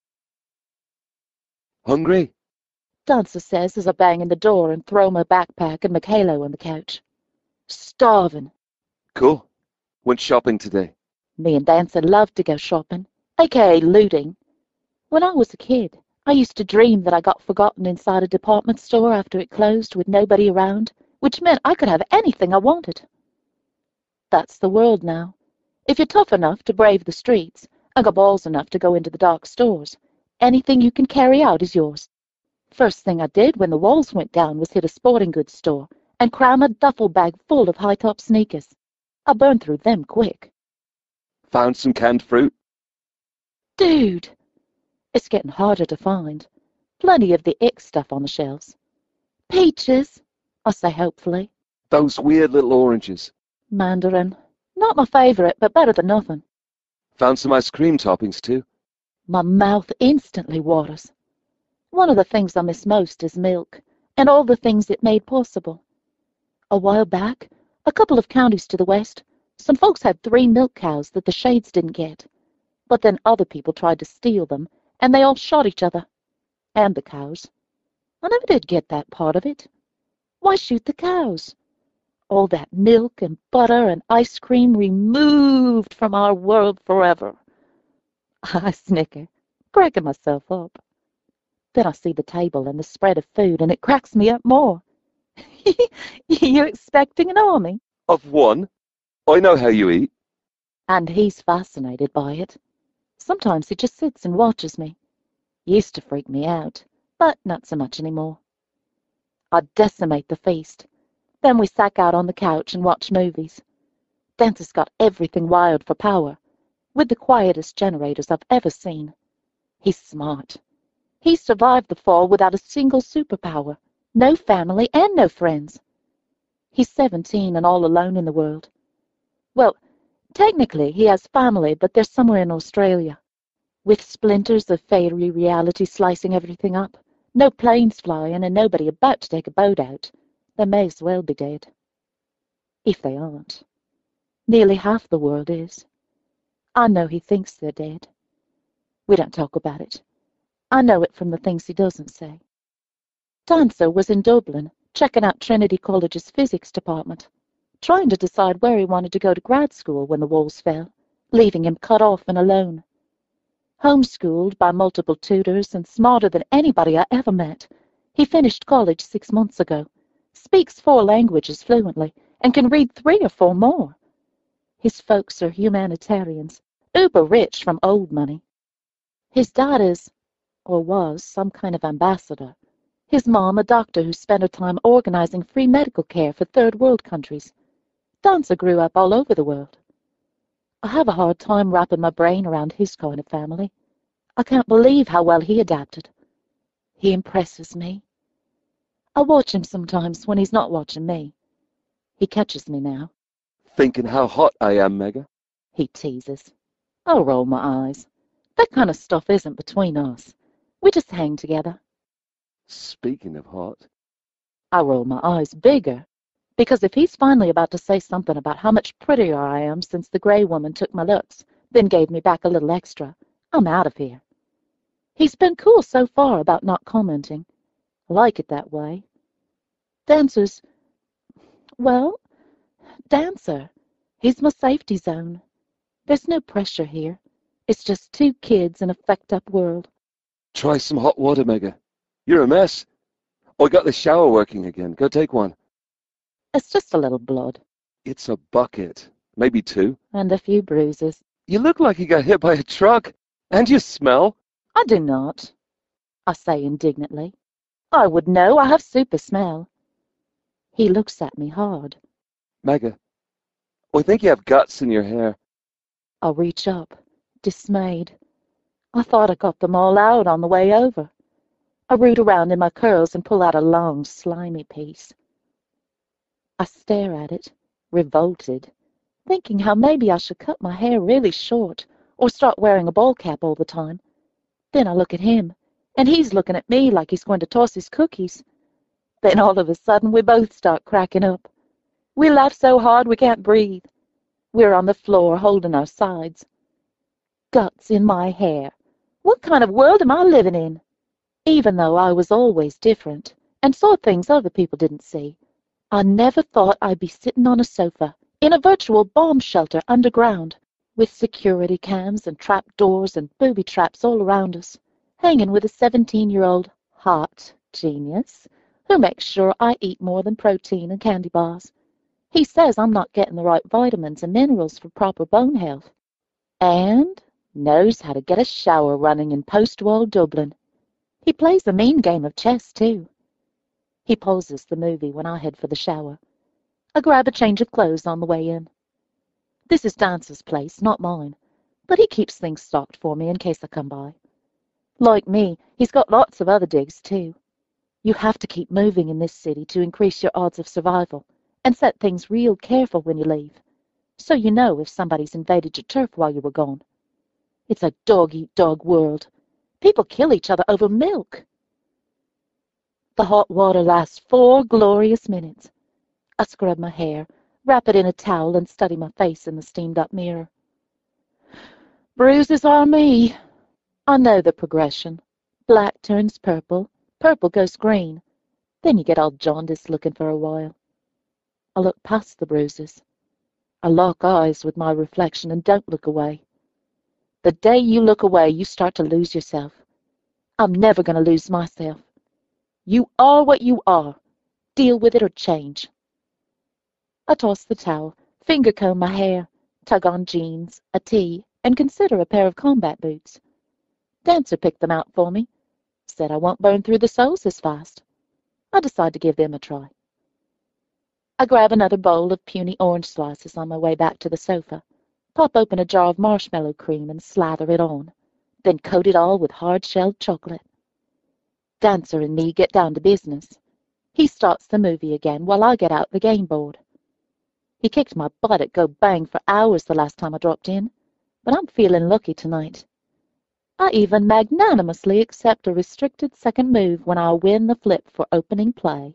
Hungry? Dancer says as I bang in the door and throw my backpack and Michaelo on the couch. Starving. Cool. Went shopping today. Me and Dancer love to go shopping, aka looting. When I was a kid, I used to dream that I got forgotten inside a department store after it closed with nobody around, which meant I could have anything I wanted. That's the world now. If you're tough enough to brave the streets and got balls enough to go into the dark stores, anything you can carry out is yours. First thing I did when the walls went down was hit a sporting goods store and cram a duffel bag full of high-top sneakers. I burned through them quick. Found some canned fruit? Dude, it's getting harder to find. Plenty of the ick stuff on the shelves. Peaches, I say hopefully. Those weird little oranges. Mandarin. Not my favourite, but better than nothing. Found some ice cream toppings, too. My mouth instantly waters. One of the things I miss most is milk, and all the things it made possible. A while back, a couple of counties to the west, some folks had 3 milk cows that the Shades didn't get. But then other people tried to steal them, and they all shot each other. And the cows. I never did get that part of it. Why shoot the cows? All that milk and butter and ice cream removed from our world forever. I snicker, cracking myself up. Then I see the table and the spread of food, and it cracks me up more. You're expecting an army? Of one? I know how you eat. And he's fascinated by it. Sometimes he just sits and watches me. Used to freak me out, but not so much anymore. I'd decimate the feast. Then we sack out on the couch and watch movies. Dancer's got everything wired for power, with the quietest generators I've ever seen. He's smart. He survived the fall without a single superpower, no family and no friends. He's 17 and all alone in the world. Well, technically he has family, but they're somewhere in Australia. With splinters of fairy reality slicing everything up, no planes flying and nobody about to take a boat out, they may as well be dead. If they aren't. Nearly half the world is. I know he thinks they're dead. We don't talk about it. I know it from the things he doesn't say. Dancer was in Dublin, checking out Trinity College's physics department, trying to decide where he wanted to go to grad school when the walls fell, leaving him cut off and alone. Homeschooled by multiple tutors and smarter than anybody I ever met, he finished college 6 months ago, speaks 4 languages fluently, and can read 3 or 4 more. His folks are humanitarians, uber rich from old money. His dad is, or was, some kind of ambassador. His mom a doctor who spent her time organizing free medical care for third world countries. Dancer grew up all over the world. I have a hard time wrapping my brain around his kind of family. I can't believe how well he adapted. He impresses me. I watch him sometimes when he's not watching me. He catches me now. Thinking how hot I am, Mega? He teases. I roll my eyes. That kind of stuff isn't between us. We just hang together. Speaking of hot. I roll my eyes bigger, because if he's finally about to say something about how much prettier I am since the grey woman took my looks, then gave me back a little extra, I'm out of here. He's been cool so far about not commenting. I like it that way. Dancer's, well, Dancer. He's my safety zone. There's no pressure here. It's just 2 kids in a fecked-up world. Try some hot water, Mega. You're a mess. I got the shower working again. Go take one. It's just a little blood. It's a bucket. Maybe 2. And a few bruises. You look like you got hit by a truck. And you smell. I do not, I say indignantly. I would know. I have super smell. He looks at me hard. Mega, I think you have guts in your hair. I reach up, dismayed. I thought I got them all out on the way over. I root around in my curls and pull out a long, slimy piece. I stare at it, revolted, thinking how maybe I should cut my hair really short or start wearing a ball cap all the time. Then I look at him, and he's looking at me like he's going to toss his cookies. Then all of a sudden we both start cracking up. We laugh so hard we can't breathe. We're on the floor holding our sides. Guts in my hair. What kind of world am I living in? Even though I was always different and saw things other people didn't see, I never thought I'd be sitting on a sofa in a virtual bomb shelter underground, with security cams and trap doors and booby traps all around us, hanging with a 17-year-old hot genius who makes sure I eat more than protein and candy bars. He says I'm not getting the right vitamins and minerals for proper bone health. And knows how to get a shower running in post-war Dublin. He plays a mean game of chess, too. He pauses the movie when I head for the shower. I grab a change of clothes on the way in. This is Dancer's place, not mine, but he keeps things stocked for me in case I come by. Like me, he's got lots of other digs, too. You have to keep moving in this city to increase your odds of survival, and set things real careful when you leave, so you know if somebody's invaded your turf while you were gone. It's a dog-eat-dog world. People kill each other over milk. The hot water lasts 4 glorious minutes. I scrub my hair, wrap it in a towel, and study my face in the steamed-up mirror. Bruises are me. I know the progression. Black turns purple, purple goes green. Then you get all jaundiced looking for a while. I look past the bruises. I lock eyes with my reflection and don't look away. The day you look away, you start to lose yourself. I'm never going to lose myself. You are what you are. Deal with it or change. I toss the towel, finger comb my hair, tug on jeans, a tee, and consider a pair of combat boots. Dancer picked them out for me. Said I won't burn through the soles as fast. I decide to give them a try. I grab another bowl of puny orange slices on my way back to the sofa, pop open a jar of marshmallow cream and slather it on, then coat it all with hard-shelled chocolate. Dancer and me get down to business. He starts the movie again while I get out the game board. He kicked my butt at Go Bang for hours the last time I dropped in, but I'm feeling lucky tonight. I even magnanimously accept a restricted second move when I win the flip for opening play.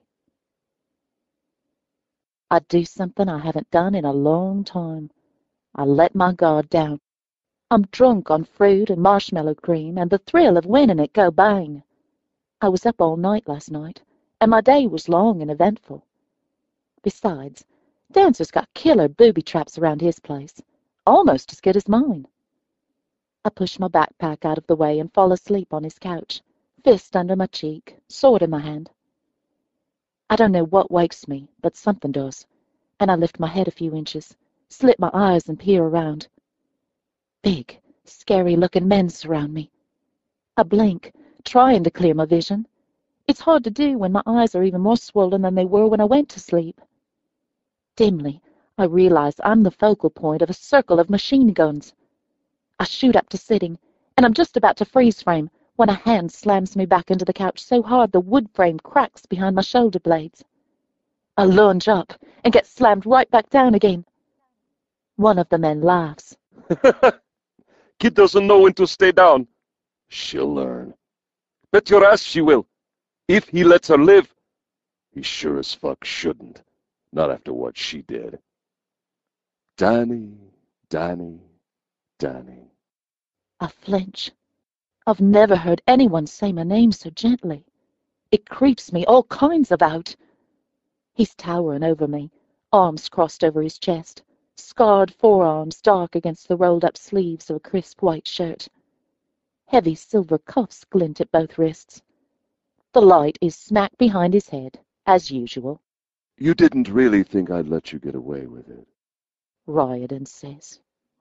I do something I haven't done in a long time. I let my guard down. I'm drunk on fruit and marshmallow cream and the thrill of winning at Go Bang. I was up all night last night, and my day was long and eventful. Besides, Dancer's got killer booby traps around his place, almost as good as mine. I push my backpack out of the way and fall asleep on his couch, fist under my cheek, sword in my hand. I don't know what wakes me, but something does, and I lift my head a few inches, slit my eyes and peer around. Big, scary-looking men surround me. I blink, trying to clear my vision. It's hard to do when my eyes are even more swollen than they were when I went to sleep. Dimly, I realize I'm the focal point of a circle of machine guns. I shoot up to sitting, and I'm just about to freeze frame when a hand slams me back into the couch so hard the wood frame cracks behind my shoulder blades. I lunge up and get slammed right back down again. One of the men laughs. Kid doesn't know when to stay down. She'll learn. Bet your ass she will. If he lets her live. He sure as fuck shouldn't. Not after what she did. Danny, Danny, Danny. I flinch. I've never heard anyone say my name so gently. It creeps me all kinds about. He's towering over me, arms crossed over his chest, scarred forearms dark against the rolled-up sleeves of a crisp white shirt. Heavy silver cuffs glint at both wrists. The light is smack behind his head, as usual. You didn't really think I'd let you get away with it, Riordan says.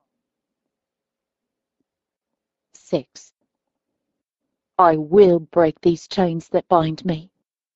6. I will break these chains that bind me,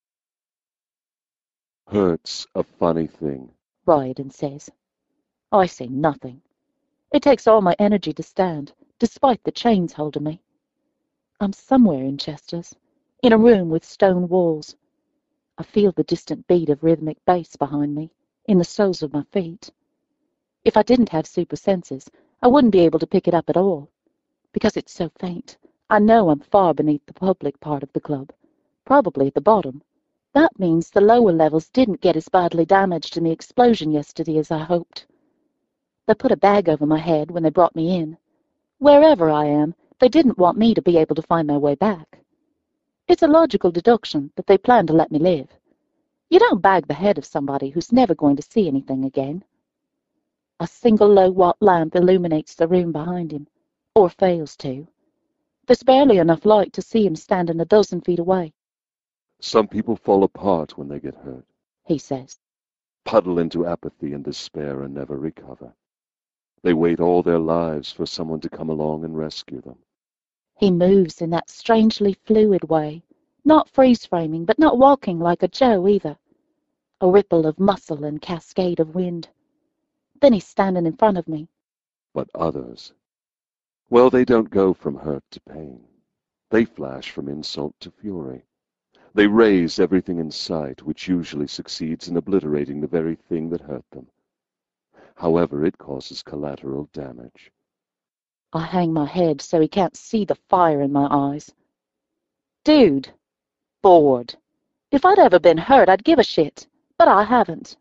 Hurt's a funny thing. Riordan says. I say nothing. It takes all my energy to stand, despite the chains holding me. I'm somewhere in Chester's, in a room with stone walls. I feel the distant beat of rhythmic bass behind me, in the soles of my feet. If I didn't have super senses, I wouldn't be able to pick it up at all. Because it's so faint, I know I'm far beneath the public part of the club, probably at the bottom. That means the lower levels didn't get as badly damaged in the explosion yesterday as I hoped. They put a bag over my head when they brought me in. Wherever I am, they didn't want me to be able to find my way back. It's a logical deduction that they plan to let me live. You don't bag the head of somebody who's never going to see anything again. A single low-watt lamp illuminates the room behind him, or fails to. There's barely enough light to see him standing a dozen feet away. Some people fall apart when they get hurt, He says. puddle into apathy and despair and never recover. They wait all their lives for someone to come along and rescue them. He moves in that strangely fluid way, not freeze-framing, but not walking like a Joe either. A ripple of muscle and cascade of wind. Then he's standing in front of me. But others, well, they don't go from hurt to pain. They flash from insult to fury. They raise everything in sight, which usually succeeds in obliterating the very thing that hurt them. However, it causes collateral damage. I hang my head so he can't see the fire in my eyes. Dude. Bored. If I'd ever been hurt, I'd give a shit, but I haven't.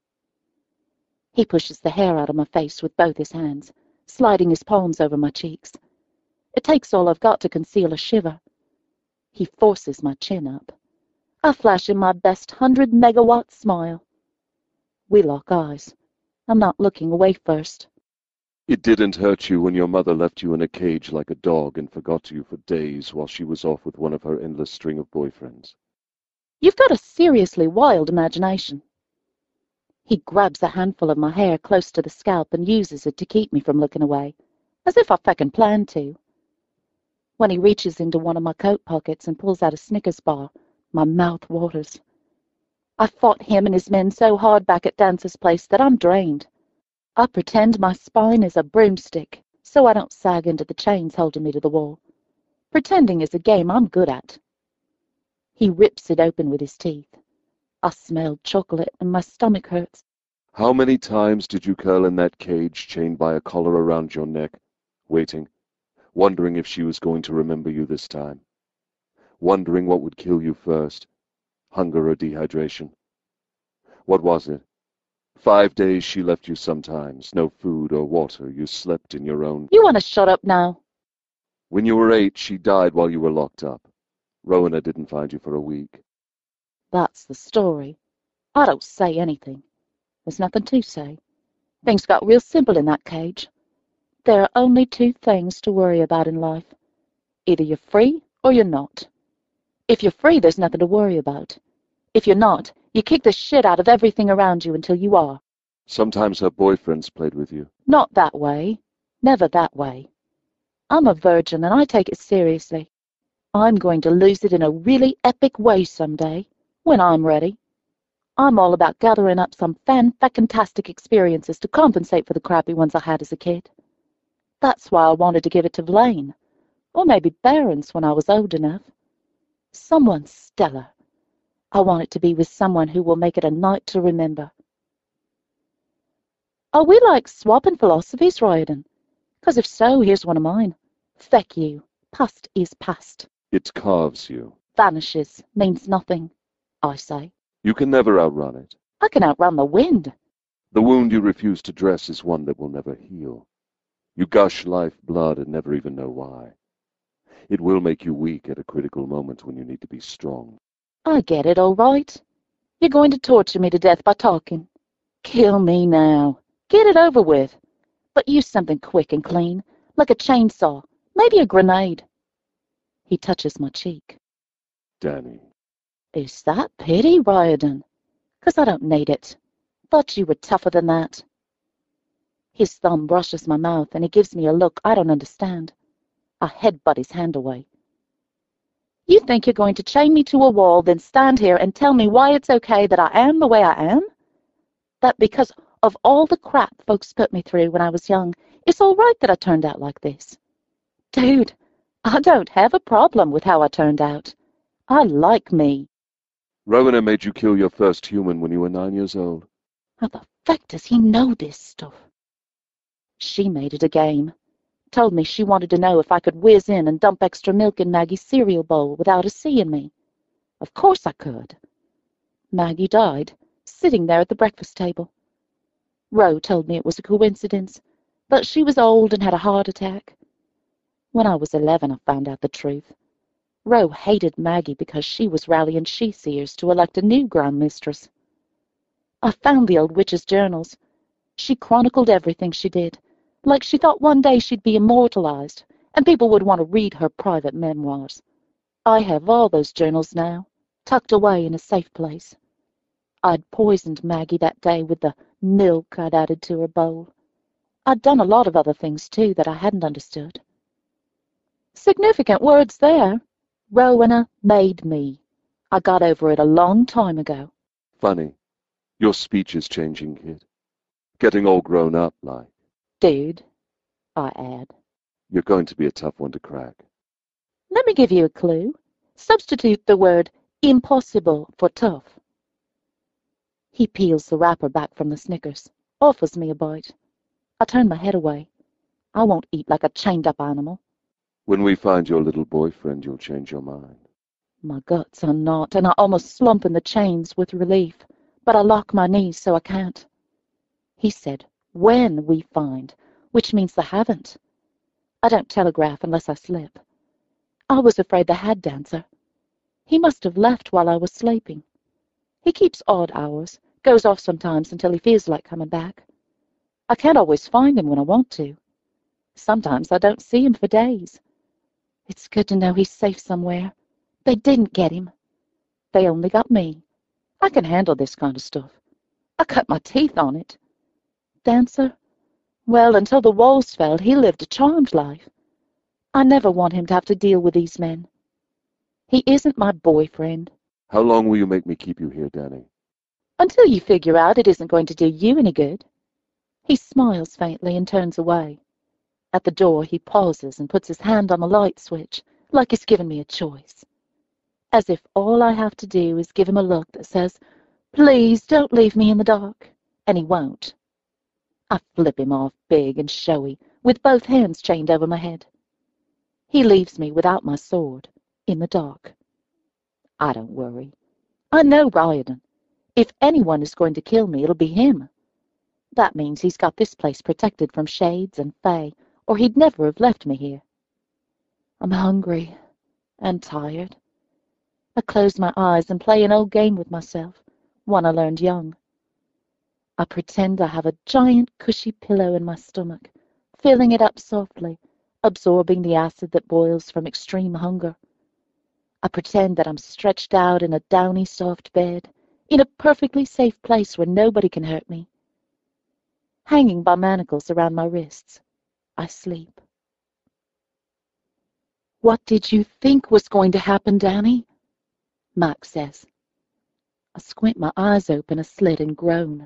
He pushes the hair out of my face with both his hands, sliding his palms over my cheeks. It takes all I've got to conceal a shiver. He forces my chin up. I flash him my best 100-megawatt smile. We lock eyes. I'm not looking away first. It didn't hurt you when your mother left you in a cage like a dog and forgot you for days while she was off with one of her endless string of boyfriends. You've got a seriously wild imagination. He grabs a handful of my hair close to the scalp and uses it to keep me from looking away, as if I feckin' planned to. When he reaches into one of my coat pockets and pulls out a Snickers bar, my mouth waters. I fought him and his men so hard back at Dancer's place that I'm drained. I pretend my spine is a broomstick so I don't sag into the chains holding me to the wall. Pretending is a game I'm good at. He rips it open with his teeth. I smell chocolate and my stomach hurts. How many times did you curl in that cage chained by a collar around your neck, waiting, wondering if she was going to remember you this time? Wondering what would kill you first, hunger or dehydration? What was it? 5 days she left you sometimes, no food or water, you slept in your own... You want to shut up now? When you were 8, she died while you were locked up. Rowena didn't find you for a week. That's the story. I don't say anything. There's nothing to say. Things got real simple in that cage. There are only 2 things to worry about in life. Either you're free or you're not. If you're free, there's nothing to worry about. If you're not, you kick the shit out of everything around you until you are. Sometimes her boyfriends played with you. Not that way. Never that way. I'm a virgin and I take it seriously. I'm going to lose it in a really epic way someday, when I'm ready. I'm all about gathering up some fan-fucking-tastic experiences to compensate for the crappy ones I had as a kid. That's why I wanted to give it to Blaine, or maybe Barron's when I was old enough. Someone stellar. I want it to be with someone who will make it a night to remember. Are we like swapping philosophies, Riordan? 'Cause if so, here's one of mine. Feck you. Past is past. It carves you. Vanishes, means nothing, I say. You can never outrun it. I can outrun the wind. The wound you refuse to dress is one that will never heal. You gush life blood and never even know why. It will make you weak at a critical moment when you need to be strong. I get it, all right. You're going to torture me to death by talking. Kill me now. Get it over with. But use something quick and clean, like a chainsaw, maybe a grenade. He touches my cheek. Danny. Is that pity, Riordan? 'Cause I don't need it. Thought you were tougher than that. His thumb brushes my mouth and he gives me a look I don't understand. I headbutt his hand away. You think you're going to chain me to a wall, then stand here and tell me why it's okay that I am the way I am? That because of all the crap folks put me through when I was young, it's all right that I turned out like this? Dude, I don't have a problem with how I turned out. I like me. Rowena made you kill your first human when you were 9 years old. How the fuck does he know this stuff? She made it a game. Told me she wanted to know if I could whiz in and dump extra milk in Maggie's cereal bowl without her seeing me. Of course I could. Maggie died, sitting there at the breakfast table. Roe told me it was a coincidence, but she was old and had a heart attack. When I was 11, I found out the truth. Roe hated Maggie because she was rallying she-seers to elect a new Grand Mistress. I found the old witch's journals. She chronicled everything she did, like she thought one day she'd be immortalized, and people would want to read her private memoirs. I have all those journals now, tucked away in a safe place. I'd poisoned Maggie that day with the milk I'd added to her bowl. I'd done a lot of other things, too, that I hadn't understood. Significant words there. Rowena made me. I got over it a long time ago. Funny. Your speech is changing, kid. Getting all grown up, like. Dude, I add. You're going to be a tough one to crack. Let me give you a clue. Substitute the word impossible for tough. He peels the wrapper back from the Snickers, offers me a bite. I turn my head away. I won't eat like a chained-up animal. When we find your little boyfriend, you'll change your mind. My guts unknot, and I almost slump in the chains with relief, but I lock my knees so I can't. He said, when we find, which means they haven't. I don't telegraph unless I slip. I was afraid they had Dancer. He must have left while I was sleeping. He keeps odd hours, goes off sometimes until he feels like coming back. I can't always find him when I want to. Sometimes I don't see him for days. It's good to know he's safe somewhere. They didn't get him. They only got me. I can handle this kind of stuff. I cut my teeth on it. Dancer? Well, until the walls fell, he lived a charmed life. I never want him to have to deal with these men. He isn't my boyfriend. How long will you make me keep you here, Danny? Until you figure out it isn't going to do you any good. He smiles faintly and turns away. At the door, he pauses and puts his hand on the light switch, like he's given me a choice. As if all I have to do is give him a look that says, "Please don't leave me in the dark," and he won't. I flip him off big and showy, with both hands chained over my head. He leaves me without my sword, in the dark. I don't worry. I know Riordan. If anyone is going to kill me, it'll be him. That means he's got this place protected from shades and fae, or he'd never have left me here. I'm hungry and tired. I close my eyes and play an old game with myself, one I learned young. I pretend I have a giant cushy pillow in my stomach, filling it up softly, absorbing the acid that boils from extreme hunger. I pretend that I'm stretched out in a downy soft bed, in a perfectly safe place where nobody can hurt me. Hanging by manacles around my wrists, I sleep. "What did you think was going to happen, Danny?" Max says. I squint my eyes open a slit and groan.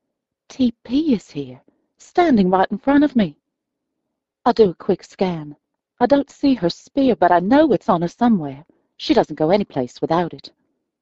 TP is here, standing right in front of me. I do a quick scan. I don't see her spear, but I know it's on her somewhere. She doesn't go any place without it.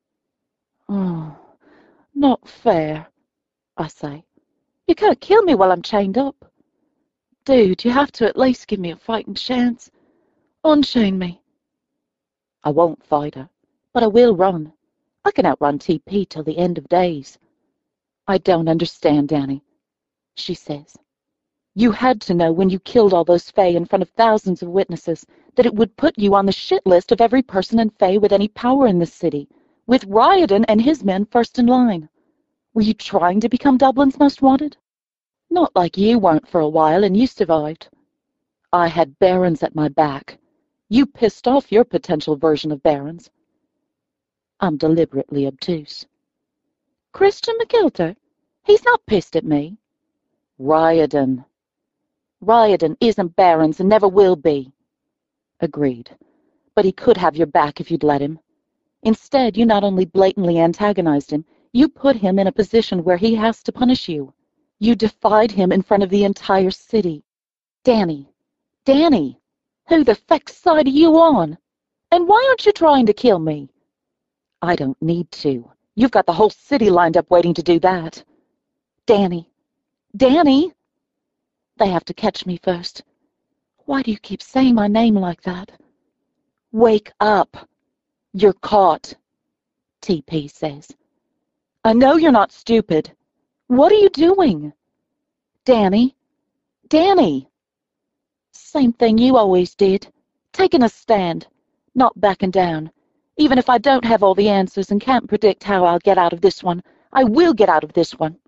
"Oh, not fair," I say. "You can't kill me while I'm chained up. Dude, you have to at least give me a fighting chance. Unchain me." I won't fight her, but I will run. I can outrun TP till the end of days. "I don't understand, Danny," she says. "You had to know when you killed all those Fae in front of thousands of witnesses that it would put you on the shit list of every person and Fae with any power in this city, with Riordan and his men first in line. Were you trying to become Dublin's Most Wanted? Not like you weren't for a while and you survived. I had barons at my back. You pissed off your potential version of barons." I'm deliberately obtuse. "Christian McGilter? He's not pissed at me." "Riordan. Riordan isn't barons and never will be." "Agreed. But he could have your back if you'd let him. Instead, you not only blatantly antagonized him, you put him in a position where he has to punish you. You defied him in front of the entire city. Danny, Danny, who the feck's side are you on? And why aren't you trying to kill me?" "I don't need to. You've got the whole city lined up waiting to do that." "Danny, Danny!" They have to catch me first. Why do you keep saying my name like that? "Wake up. You're caught," TP says. "I know you're not stupid. What are you doing?" "Danny, Danny!" "Same thing you always did. Taking a stand. Not backing down. Even if I don't have all the answers and can't predict how I'll get out of this one, I will get out of this one."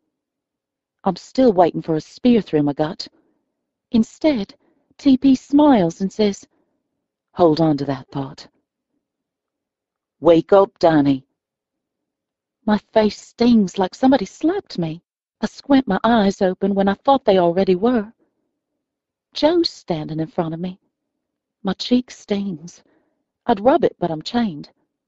I'm still waiting for a spear through my gut. Instead, TP smiles and says, "Hold on to that thought." "Wake up, Danny." My face stings like somebody slapped me. I squint my eyes open when I thought they already were. Joe's standing in front of me. My cheek stings. I'd rub it, but I'm chained.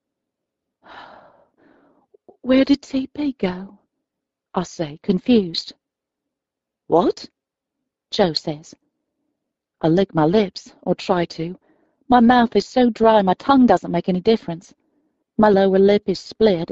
"Where did TP go?" I say, confused. "What?" Joe says. I lick my lips, or try to. My mouth is so dry my tongue doesn't make any difference. My lower lip is split